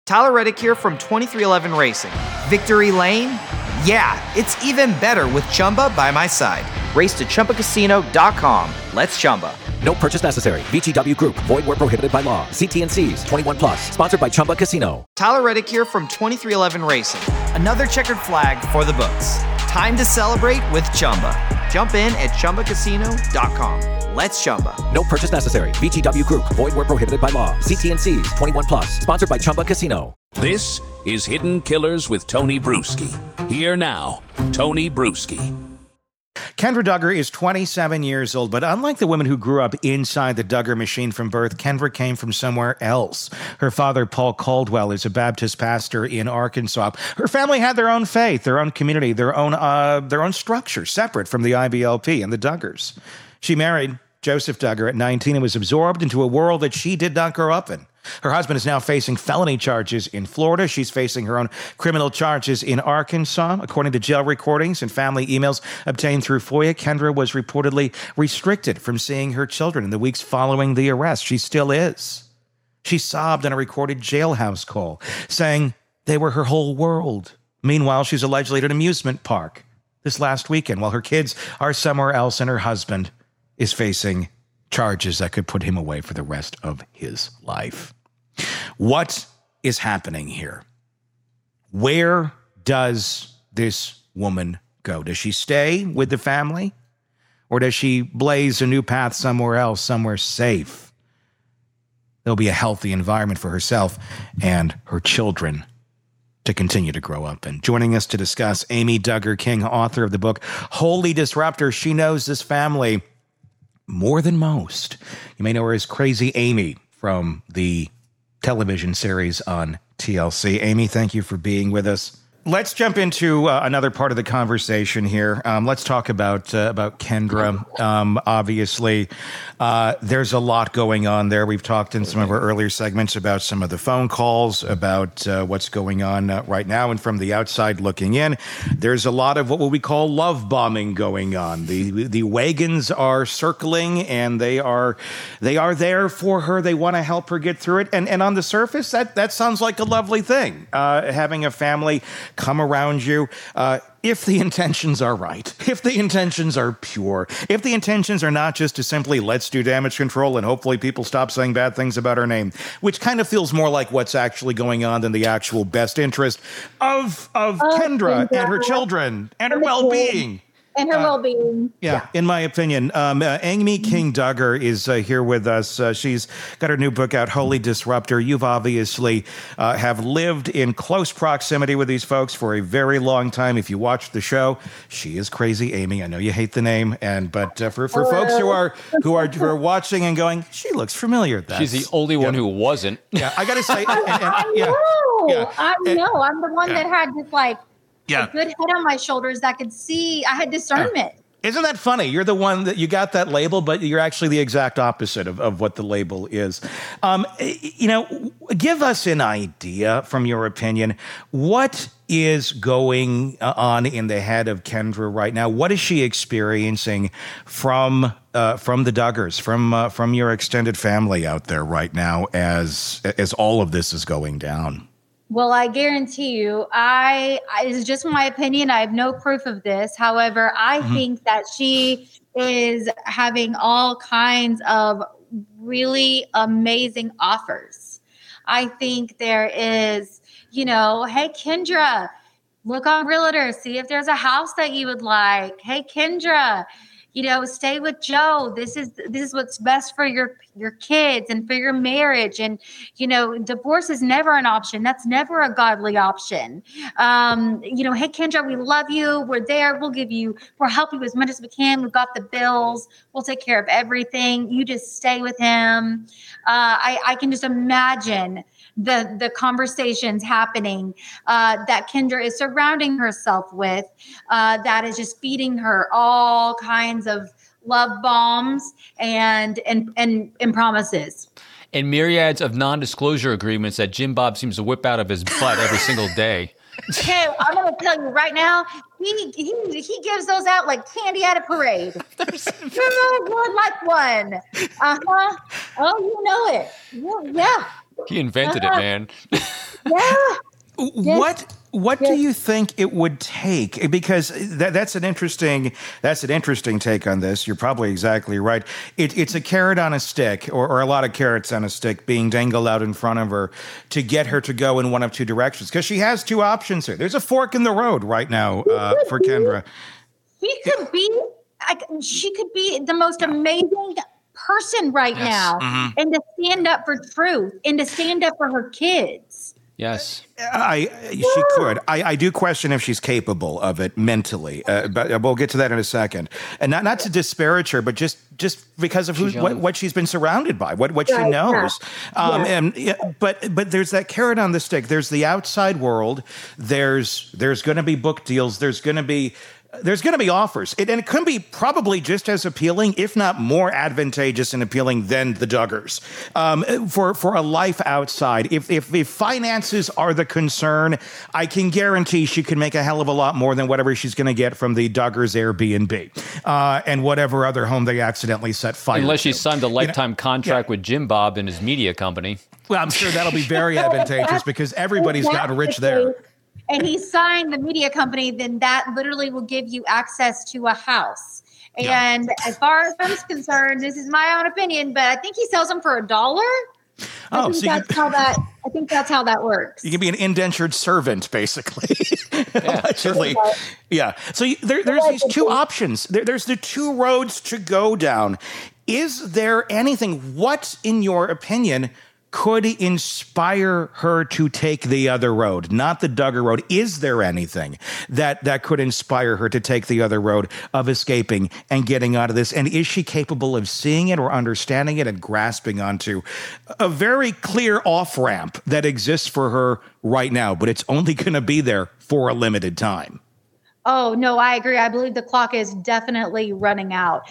Tyler Reddick here from 2311 Racing. Victory Lane? Yeah, it's even better with Chumba by my side. Race to ChumbaCasino.com. Let's Chumba. No purchase necessary. VGW Group. Void where prohibited by law. See T&Cs. 21 plus. Sponsored by Chumba Casino. Tyler Reddick here from 2311 Racing. Another checkered flag for the books. Time to celebrate with Chumba. Jump in at ChumbaCasino.com. Let's Chumba. No purchase necessary. VGW Group. Void where prohibited by law. See T&Cs. 21 plus. Sponsored by Chumba Casino. This is Hidden Killers with Tony Bruschi. Here now, Tony Bruschi. Kendra Duggar is 27 years old, but unlike the women who grew up inside the Duggar machine from birth, Kendra came from somewhere else. Her father, Paul Caldwell, is a Baptist pastor in Arkansas. Her family had their own faith, their own community, their own structure, separate from the IBLP and the Duggars. She married Joseph Duggar at 19 and was absorbed into a world that she did not grow up in. Her husband is now facing felony charges in Florida. She's facing her own criminal charges in Arkansas. According to jail recordings and family emails obtained through FOIA, Kendra was reportedly restricted from seeing her children in the weeks following the arrest. She still is. She sobbed on a recorded jailhouse call, saying they were her whole world. Meanwhile, she's allegedly at an amusement park this last weekend while her kids are somewhere else and her husband is facing charges that could put him away for the rest of his life. What is happening here? Where does this woman go? Does she stay with the family? Or does she blaze a new path somewhere else, somewhere safe? There'll be a healthy environment for herself and her children to continue to grow up in. Joining us to discuss, Amy Duggar King, author of the book Holy Disruptor. She knows this family more than most. You may know her as Crazy Amy from the television series on TLC. Amy, thank you for being with us. Let's jump into another part of the conversation here. Let's talk about Kendra. Obviously, there's a lot going on there. We've talked in some of our earlier segments about some of the phone calls, about what's going on right now. And from the outside looking in, there's a lot of what we call love bombing going on. The wagons are circling, and they are there for her. They want to help her get through it. And on the surface, that sounds like a lovely thing, having a family come around you, if the intentions are right, if the intentions are pure, if the intentions are not just to simply let's do damage control and hopefully people stop saying bad things about our name, which kind of feels more like what's actually going on than the actual best interest of Kendra and her children and her well-being. And her well-being. Yeah, in my opinion. Amy King Duggar is here with us. She's got her new book out, Holy Disruptor. You've obviously have lived in close proximity with these folks for a very long time. If you watch the show, she is Crazy Amy. I know you hate the name, but for folks who are watching and going, she looks familiar. She's the only one who wasn't. Yeah, I got to say, I know. I'm the one that had this a good head on my shoulders that could see. I had discernment. Isn't that funny? You're the one that you got that label, but you're actually the exact opposite of what the label is. Give us an idea from your opinion. What is going on in the head of Kendra right now? What is she experiencing from the Duggars, from your extended family out there right now as all of this is going down? Well, I guarantee you, it's just my opinion. I have no proof of this. However, I think that she is having all kinds of really amazing offers. I think there is, hey, Kendra, look on Realtor, see if there's a house that you would like. Hey, Kendra, stay with Joe. This is what's best for your kids and for your marriage. And, divorce is never an option. That's never a godly option. Hey, Kendra, we love you. We're there. We'll help you as much as we can. We've got the bills. We'll take care of everything. You just stay with him. I can just imagine the conversations happening that Kendra is surrounding herself with, that is just feeding her all kinds of love bombs and promises. And myriads of non-disclosure agreements that Jim Bob seems to whip out of his butt every single day. Okay, I'm going to tell you right now, he gives those out like candy at a parade. You would like one. Uh-huh. Oh, you know it. Yeah. He invented it, man. Yeah. What do you think it would take? Because that's an interesting take on this. You're probably exactly right. It's a carrot on a stick, or a lot of carrots on a stick being dangled out in front of her to get her to go in one of two directions. Because she has two options here. There's a fork in the road right now for Kendra. She could be the most amazing person right now, and to stand up for truth and to stand up for her kids. Yes. She could. I do question if she's capable of it mentally, but we'll get to that in a second. And not to disparage her, but just because of what she's been surrounded by, what she knows. But there's that carrot on the stick. There's the outside world. There's going to be book deals. There's going to be offers. And it could be probably just as appealing, if not more advantageous and appealing than the Duggars. For a life outside. If finances are the concern, I can guarantee she can make a hell of a lot more than whatever she's going to get from the Duggars Airbnb and whatever other home they accidentally set fire to. Unless she signed a lifetime contract with Jim Bob and his media company. Well, I'm sure that'll be very advantageous because everybody's gotten rich there. And he signed the media company, then that literally will give you access to a house. And as far as I'm concerned, this is my own opinion, but I think he sells them for $1. I think that's how that works. You can be an indentured servant, basically. Allegedly. Yeah. So there's these two options. There's the two roads to go down. Is there anything, what, in your opinion, could inspire her to take the other road, not the Duggar road? Is there anything that could inspire her to take the other road of escaping and getting out of this? And is she capable of seeing it or understanding it and grasping onto a very clear off-ramp that exists for her right now, but it's only going to be there for a limited time? Oh, no, I agree. I believe the clock is definitely running out.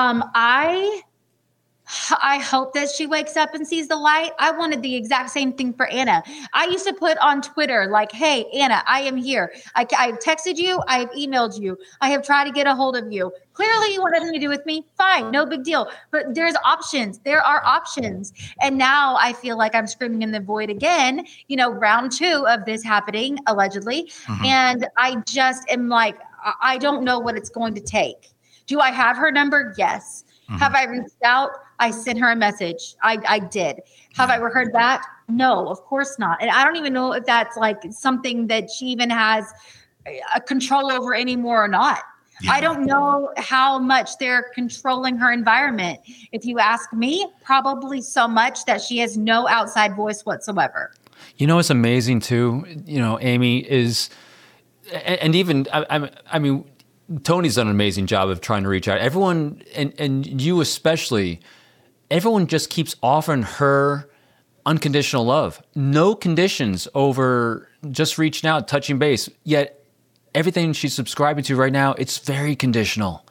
I hope that she wakes up and sees the light. I wanted the exact same thing for Anna. I used to put on Twitter like, hey, Anna, I am here. I've texted you. I've emailed you. I have tried to get a hold of you. Clearly you want nothing to do with me. Fine. No big deal. But there's options. There are options. And now I feel like I'm screaming in the void again, round 2 of this happening, allegedly. And I just am like, I don't know what it's going to take. Do I have her number? Yes. Have I reached out? I sent her a message. I did. Have I ever heard back? No, of course not. And I don't even know if that's like something that she even has a control over anymore or not. I don't know how much they're controlling her environment. If you ask me, probably so much that she has no outside voice whatsoever. What's amazing too, Amy, is, and even, I mean, Tony's done an amazing job of trying to reach out. Everyone, and you especially, everyone just keeps offering her unconditional love. No conditions over just reaching out, touching base. Yet everything she's subscribing to right now, it's very conditional.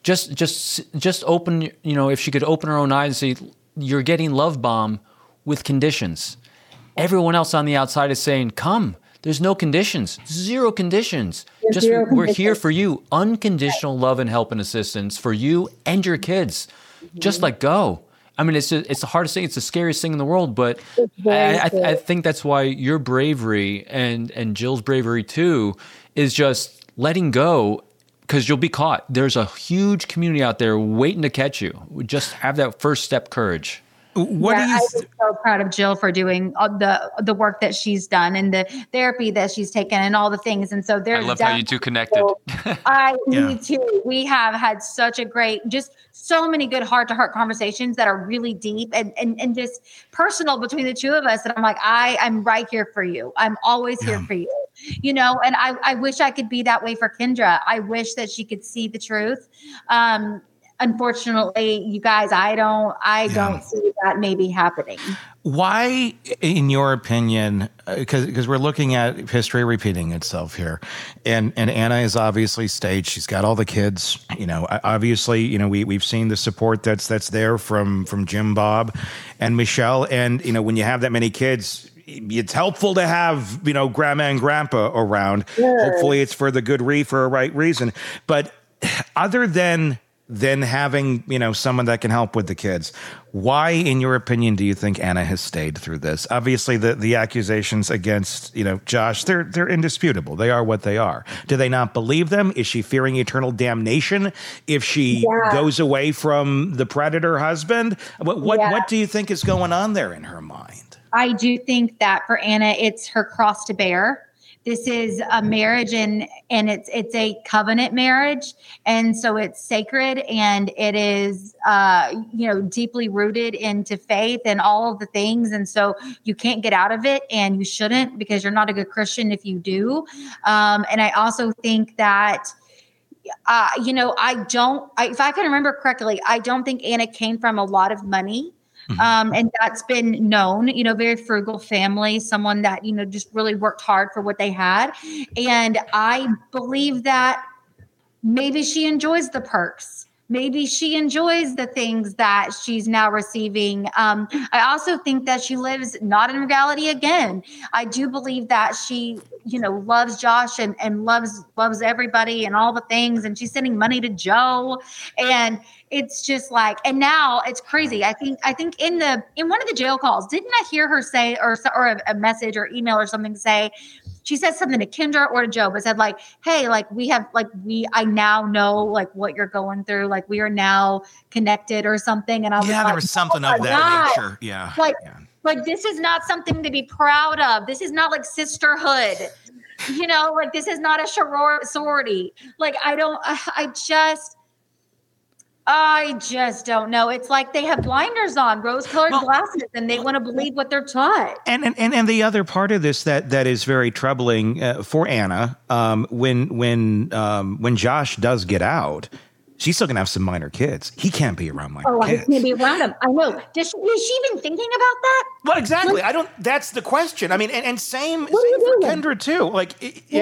Just open, if she could open her own eyes and say, you're getting love bomb with conditions. Everyone else on the outside is saying, come. There's no conditions, 0 conditions. We're here for you. Unconditional love and help and assistance for you and your kids. Just let go. I mean, it's the hardest thing. It's the scariest thing in the world. But I think that's why your bravery and Jill's bravery too is just letting go, because you'll be caught. There's a huge community out there waiting to catch you. Just have that first step courage. I'm so proud of Jill for doing the work that she's done and the therapy that she's taken and all the things. And so there's, I love how you two connected. Me too. We have had such a great, just so many good heart-to-heart conversations that are really deep and just personal between the two of us. And I'm like, I'm right here for you. I'm always here for you. And I wish I could be that way for Kendra. I wish that she could see the truth. Unfortunately, you guys, I don't see that maybe happening. Why, in your opinion, because we're looking at history repeating itself here, and Anna is obviously staged. She's got all the kids. Obviously, we've seen the support that's there from Jim Bob and Michelle. And when you have that many kids, it's helpful to have grandma and grandpa around. Sure. Hopefully, it's for the good for a right reason. But other than than having, someone that can help with the kids. Why, in your opinion, do you think Anna has stayed through this? Obviously, the accusations against, Josh, they're indisputable. They are what they are. Do they not believe them? Is she fearing eternal damnation if she goes away from the predator husband? What do you think is going on there in her mind? I do think that for Anna, it's her cross to bear. This is a marriage and it's a covenant marriage. And so it's sacred and it is, deeply rooted into faith and all of the things. And so you can't get out of it and you shouldn't, because you're not a good Christian if you do. And I also think that, if I can remember correctly, I don't think Anna came from a lot of money. And that's been known, very frugal family, someone that, just really worked hard for what they had. And I believe that maybe she enjoys the perks. Maybe she enjoys the things that she's now receiving. I also think that she lives not in reality again. I do believe that she, loves Josh and loves everybody and all the things. And she's sending money to Joe. And it's just like, and now it's crazy. I think in one of the jail calls, didn't I hear her say, or a message or email or something say, she said something to Kendra or to Joe, but said like, hey, like I now know like what you're going through. Like we are now connected or something. And I was like, there was something of that nature. Yeah. Like this is not something to be proud of. This is not like sisterhood, like this is not a sorority. Like I just don't know. It's like they have blinders on, rose-colored glasses, and they want to believe what they're taught. And the other part of this that is very troubling for Anna, when Josh does get out, she's still gonna have some minor kids. He can't be around minor kids. He can't be around them. I know. Is she even thinking about that? Well, exactly. That's the question. I mean, and same for Kendra too. Like,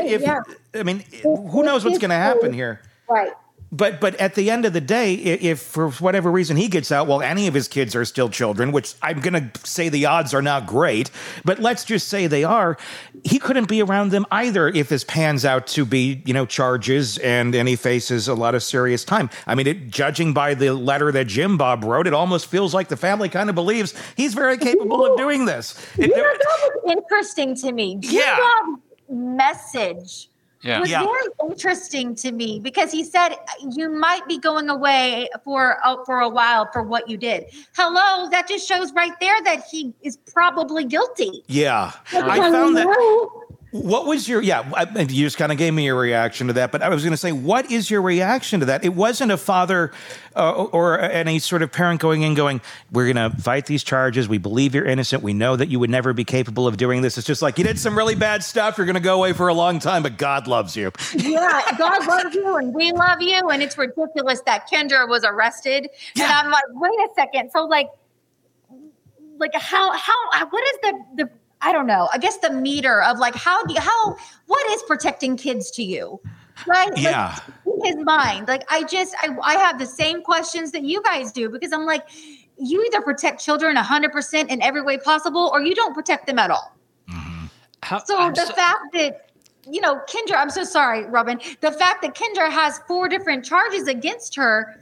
who knows what's gonna happen here? Right. But at the end of the day, if for whatever reason he gets out while any of his kids are still children, which I'm going to say the odds are not great, but let's just say they are, he couldn't be around them either if this pans out to be, charges and he faces a lot of serious time. I mean, judging by the letter that Jim Bob wrote, it almost feels like the family kind of believes he's very capable of doing this. That was interesting to me. Jim Bob's message was very interesting to me because he said you might be going away for a while for what you did. Hello, that just shows right there that he is probably guilty. Yeah, I found that. What was your, you just kind of gave me your reaction to that, but I was going to say, what is your reaction to that? It wasn't a father or any sort of parent going in going, we're going to fight these charges. We believe you're innocent. We know that you would never be capable of doing this. It's just like, you did some really bad stuff. You're going to go away for a long time, but God loves you. Yeah, God loves you and we love you. And it's ridiculous that Kendra was arrested. Yeah. And I'm like, wait a second. So like how, what is the I don't know. I guess the meter of like, what is protecting kids to you? Right? Yeah. Like, in his mind. Like, I have the same questions that you guys do because I'm like, you either protect children 100% in every way possible or you don't protect them at all. Mm-hmm. Fact that, Kendra, I'm so sorry, Robin. The fact that Kendra has 4 different charges against her,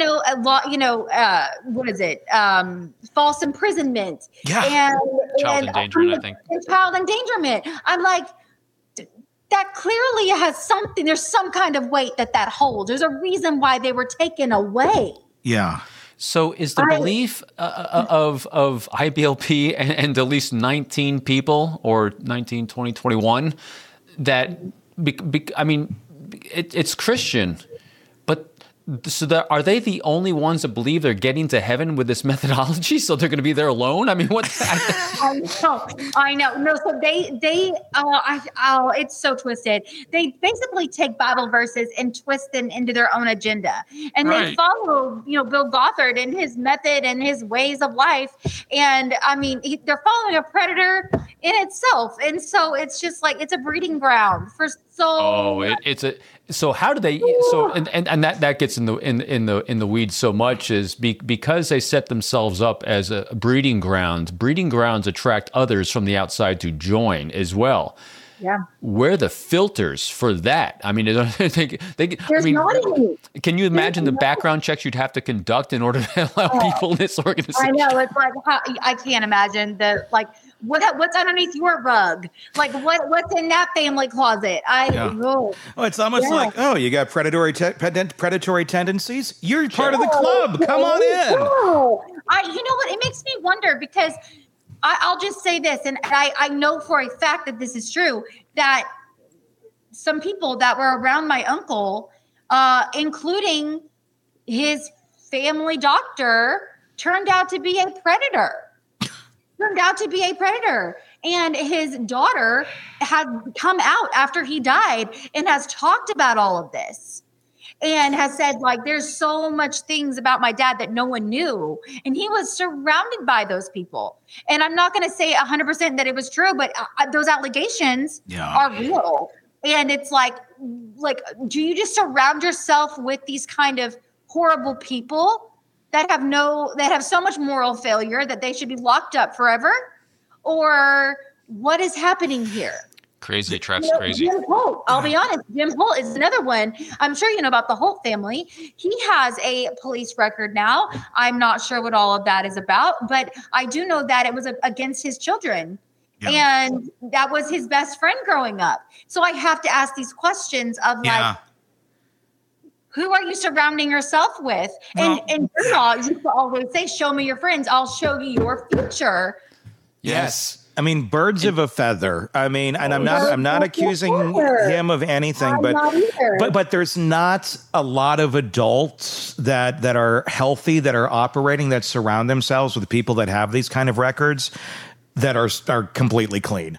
what is it? False imprisonment. Yeah. Child endangerment, I think. And child endangerment. I'm like, that clearly has something. There's some kind of weight that holds. There's a reason why they were taken away. Yeah. So is the belief of IBLP and at least 19 people or 19, 20, 21 that, it's Christian, but so are they the only ones that believe they're getting to heaven with this methodology? So they're going to be there alone? I mean, what? I know. No, so it's so twisted. They basically take Bible verses and twist them into their own agenda. And they follow, Bill Gothard and his method and his ways of life. And they're following a predator in itself. And so it's just like, it's a breeding ground for so how do they, and that gets in the weeds so much is because they set themselves up as a breeding grounds attract others from the outside to join as well. where are the filters for that? I mean, There's not any. Can you imagine the background checks you'd have to conduct in order to allow people in this organization? I know. It's like, I can't imagine what's underneath your rug? Like what's in that family closet? Oh, it's almost like, you got predatory tendencies. You're part of the club. Come on in. You know what? It makes me wonder because I'll just say this, and I know for a fact that this is true, that some people that were around my uncle, including his family doctor, turned out to be a predator. And his daughter had come out after he died and has talked about all of this. And has said, like, there's so much things about my dad that no one knew. And he was surrounded by those people. And I'm not going to say 100% that it was true, but those allegations are real. And it's like, do you just surround yourself with these kind of horrible people that have so much moral failure that they should be locked up forever? Or what is happening here? Crazy attracts crazy. Jim Holt, I'll be honest. Jim Holt is another one. I'm sure you know about the Holt family. He has a police record now. I'm not sure what all of that is about, but I do know that it was against his children. Yeah. And that was his best friend growing up. So I have to ask these questions of who are you surrounding yourself with? And your law used to always say, show me your friends. I'll show you your future. Yes. I mean, birds of a feather. I mean, and I'm not accusing him of anything, but there's not a lot of adults that are healthy, that are operating, that surround themselves with people that have these kind of records that are completely clean.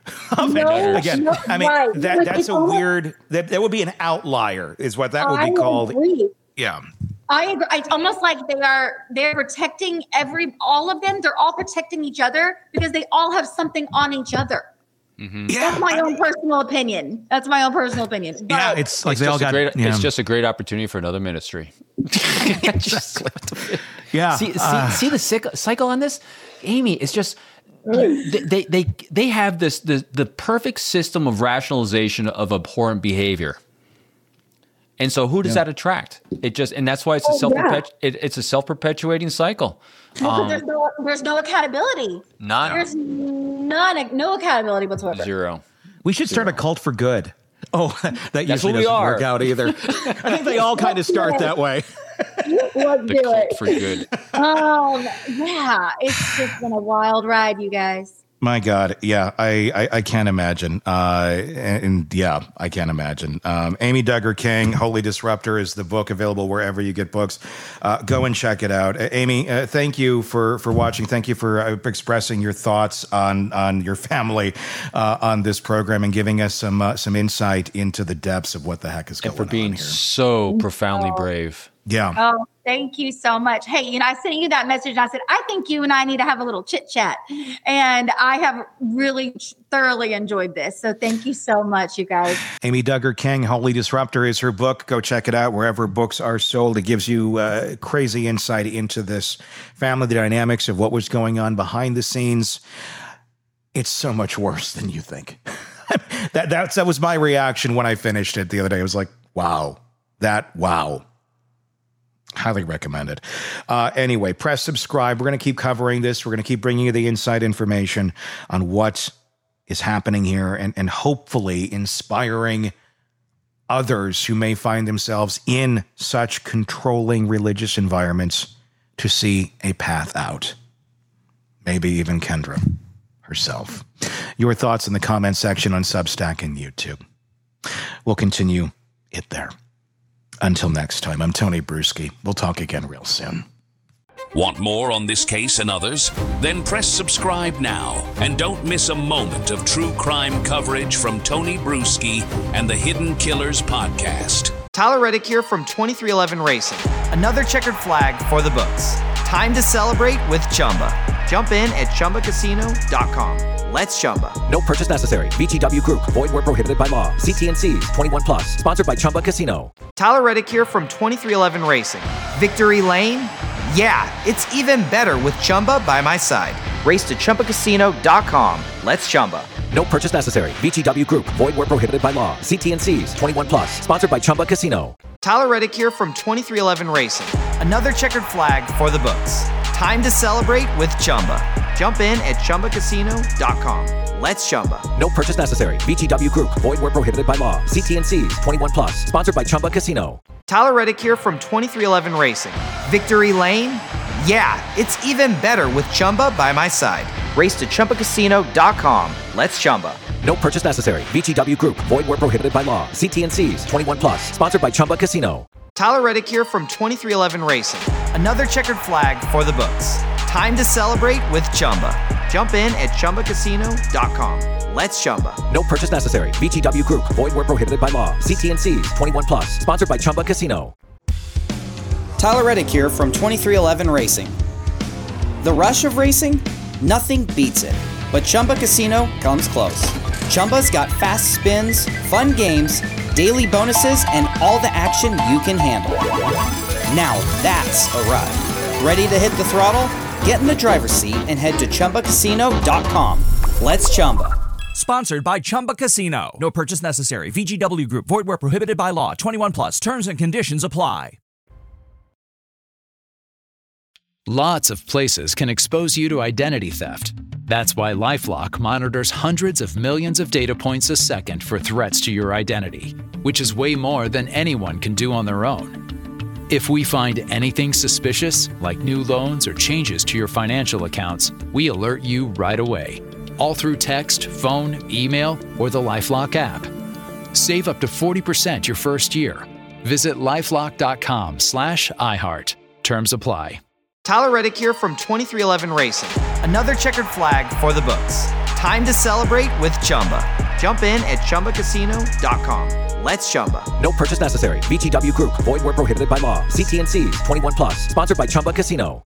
That's a weird. That would be an outlier, is what that would be called. Agree. Yeah. I agree. It's almost like they're protecting all of them. They're all protecting each other because they all have something on each other. Mm-hmm. Yeah. That's my own personal opinion. But it's like it's just a great opportunity for another ministry. Exactly. Yeah. See the cycle on this, Amy. It's just they have the perfect system of rationalization of abhorrent behavior. And so who does that attract? And that's why it's it's a self-perpetuating cycle. There's no accountability. None. There's no accountability whatsoever. Zero. We should start a cult for good. Oh, that usually doesn't work out either. I think they all kind of start that way. Let's do it. For good. Yeah, it's just been a wild ride, you guys. My God, yeah, I can't imagine. I can't imagine. Amy Duggar King, Holy Disruptor is the book, available wherever you get books. Go and check it out. Amy, thank you for watching. Thank you for expressing your thoughts on your family on this program and giving us some insight into the depths of what the heck is going on here. And for being so profoundly brave. Yeah. Oh, thank you so much. Hey, I sent you that message and I said, I think you and I need to have a little chit chat. And I have really thoroughly enjoyed this. So thank you so much, you guys. Amy Duggar King, Holy Disruptor is her book. Go check it out wherever books are sold. It gives you crazy insight into this family, the dynamics of what was going on behind the scenes. It's so much worse than you think. That was my reaction when I finished it the other day. I was like, wow. Highly recommend it. Anyway, press subscribe. We're going to keep covering this. We're going to keep bringing you the inside information on what is happening here and hopefully inspiring others who may find themselves in such controlling religious environments to see a path out. Maybe even Kendra herself. Your thoughts in the comment section on Substack and YouTube. We'll continue it there. Until next time, I'm Tony Bruschi. We'll talk again real soon. Want more on this case and others? Then press subscribe now and don't miss a moment of true crime coverage from Tony Bruschi and the Hidden Killers podcast. Tyler Reddick here from 2311 Racing. Another checkered flag for the books. Time to celebrate with Chumba. Jump in at ChumbaCasino.com. Let's Chumba. No purchase necessary. VGW Group. Void where prohibited by law. See T&Cs. 21 plus. Sponsored by Chumba Casino. Tyler Reddick here from 2311 Racing. Victory Lane? Yeah, it's even better with Chumba by my side. Race to ChumbaCasino.com. Let's Chumba. No purchase necessary. VGW Group. Void where prohibited by law. See T&Cs. 21 plus. Sponsored by Chumba Casino. Tyler Reddick here from 23XI Racing. Another checkered flag for the books. Time to celebrate with Chumba. Jump in at ChumbaCasino.com. Let's Chumba. No purchase necessary. VGW Group. Void where prohibited by law. See T&Cs. 21 plus. Sponsored by Chumba Casino. Tyler Reddick here from 23XI Racing. Victory Lane? Yeah, it's even better with Chumba by my side. Race to ChumbaCasino.com. Let's Chumba. No purchase necessary. VGW Group. Void where prohibited by law. See T&Cs. 21 plus. Sponsored by Chumba Casino. Tyler Reddick here from 23XI Racing. Another checkered flag for the books. Time to celebrate with Chumba. Jump in at ChumbaCasino.com. Let's Chumba. No purchase necessary. VGW Group. Void where prohibited by law. See T&Cs. 21 plus. Sponsored by Chumba Casino. Tyler Reddick here from 23XI Racing. The rush of racing? Nothing beats it. But Chumba Casino comes close. Chumba's got fast spins, fun games, daily bonuses, and all the action you can handle. Now that's a ride. Ready to hit the throttle? Get in the driver's seat and head to ChumbaCasino.com. Let's Chumba. Sponsored by Chumba Casino. No purchase necessary. VGW Group. Void where prohibited by law. 21 plus. Terms and conditions apply. Lots of places can expose you to identity theft. That's why LifeLock monitors hundreds of millions of data points a second for threats to your identity, which is way more than anyone can do on their own. If we find anything suspicious, like new loans or changes to your financial accounts, we alert you right away, all through text, phone, email, or the LifeLock app. Save up to 40% your first year. Visit LifeLock.com/iHeart. Terms apply. Tyler Reddick here from 23XI Racing. Another checkered flag for the books. Time to celebrate with Chumba. Jump in at ChumbaCasino.com. Let's Chumba. No purchase necessary. VGW Group. Void where prohibited by law. See T&Cs. 21 plus. Sponsored by Chumba Casino.